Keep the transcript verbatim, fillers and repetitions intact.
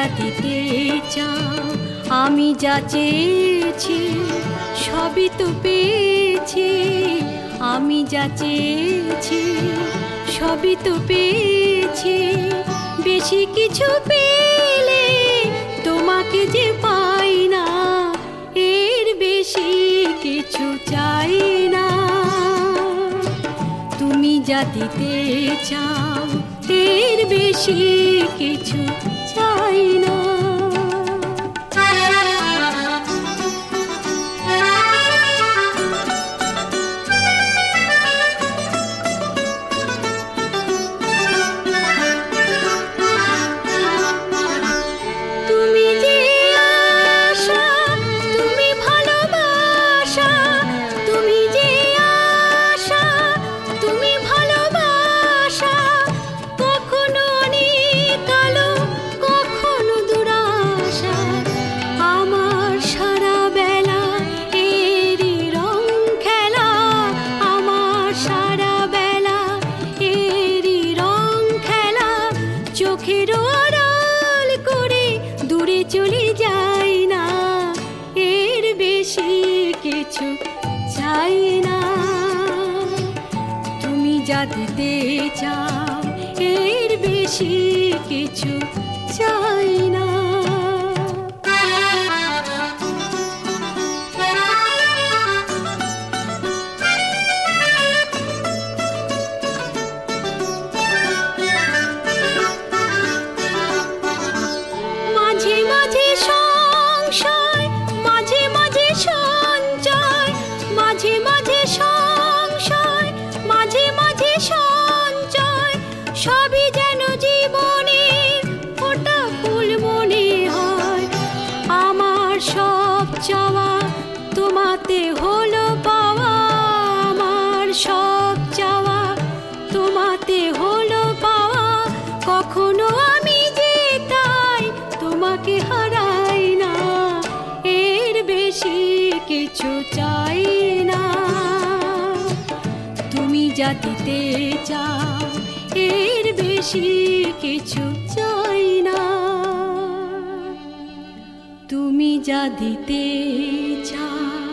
যা দিতে চাও, আমি যা চেয়েছি সবই তো পেয়েছি। আমি যা চেয়েছি সবই তো পেয়েছি। বেশি কিছু পেলে তোমাকে যে পাই না, এর বেশি কিছু চাই না। তুমি যা দিতে চাও, এর বেশি কিছু চাই না। চলে যাই না, এর বেশি কিছু চাই না। তুমি যা দিতে চাও, এর বেশি কিছু চাই না। সবই যেন জীবনের ফোটা ফুল মনে হয়। আমার সব চাওয়া তোমাতে হলো পাওয়া, আমার সব চাওয়া তোমাতে হলো পাওয়া। কখনো আমি যে তাই তোমাকে হারাই না, এর বেশি কিছু চাই না। তুমি যা দিতে চাও, এর বেশি কিছু চাই না। তুমি যা দিতে চাও,